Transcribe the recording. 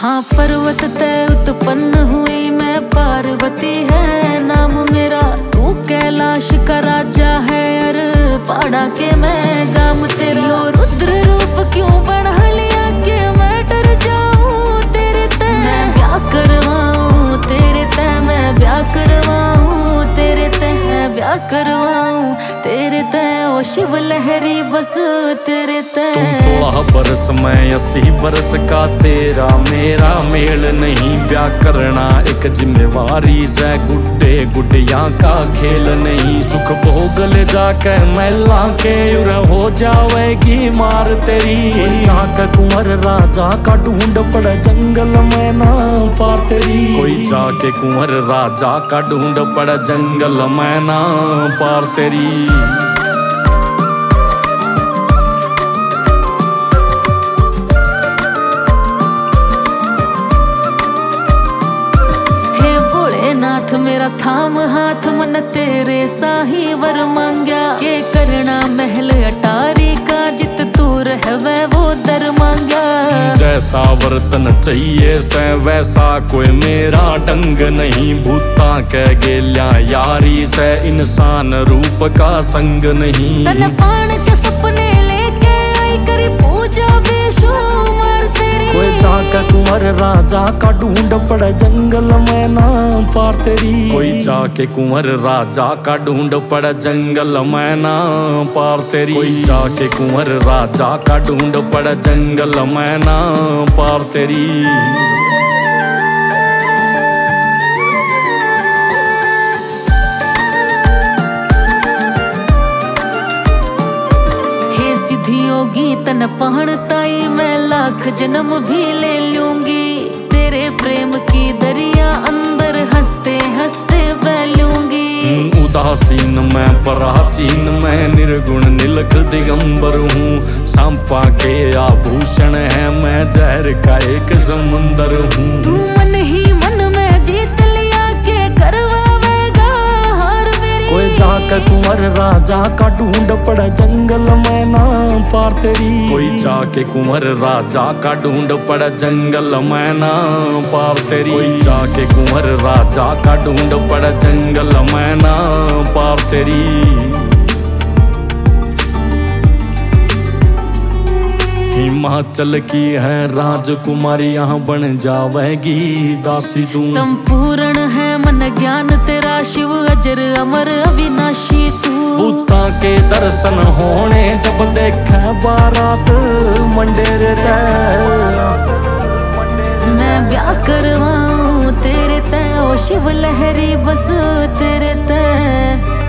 हाँ पर्वत तय उत्पन्न हुई मैं, पार्वती है नाम मेरा। तू कैलाश का राजा है अर पहाड़ा के मैं गाम तेरा। यो रुद्र रूप क्यों बढ़ा लिया के मैं डर जाऊं तेरे तय। मैं ब्याह करवाऊं तेरे तय, मैं ब्याह करवाऊं तेरे तय, मैं ब्याह करवाऊं तेरे तय। ओ शिव लहरी बस तेरे तय। तुम 16 बरस मैं 80 बरस का, तेरा मेरा मेल नहीं। ब्याह करना एक जिम्मेवारी से, गुड्डे गुड्डिया का खेल नहीं। सुख भोगल जाके मैला के उर हो जावेगी मार तेरी। जाके कुंवर राजा का ढूंढ पड़े जंगल में ना पार तेरी। कोई जाके कुंवर राजा का ढूंढ पड़े जंगल में ना पार तेरी। नाथ मेरा थाम हाथ, मन तेरे साही वर मांग्या। के करना महल अटारी का, जित तू रहवे वो दर मांग्या। जैसा वर्तन चाहिए से वैसा कोई मेरा ढंग नहीं। भूता के गेल्या यारी से, इंसान रूप का संग नहीं। तन पान के सपने लेके आई करी पूजा बेशुमार तेरी। कोई जाके कुंवर राजा का ढूंढ पड़े जंगल में ना पार तेरी। कोई जाके कुंवर राजा का ढूंढ पड़े जंगल में ना पार तेरी। कोई जाके कुंवर राजा का ढूंढ पड़े जंगल में ना पार तेरी। योगी तन पहनताई मैं लाख जन्म भी ले लूंगी। तेरे प्रेम की दरिया अंदर हंसते हंसते बह लूंगी। उदासीन मैं प्राचीन मैं, निर्गुण निलख दिगंबर हूँ। सांपा के आभूषण है मैं, जहर का एक समुंदर हूँ। तू मन ही मन में जीत लिया के करवावेगा हार मेरी। कोई जाके कुंवर राजा का ढूंढ पड़े जंगल में ना पार तेरी। कोई जाके कुंवर राजा का ढूंढ पड़े जंगल में ना पार तेरी। कोई जाके कुंवर राजा का ढूंढ पड़े जंगल में ना पार तेरी। हिमाचल की है राजकुमारी, यहाँ बन जावेगी दासी तू। संपूर्ण है मन ज्ञान तेरा, शिव अजर अमर अविनाशी तू। भूता के दर्शन होने जब देखे बारात मंडेरे तय। मैं ब्याह करवाऊं तेरे तय, ओ शिव लहरी बस तेरे तय।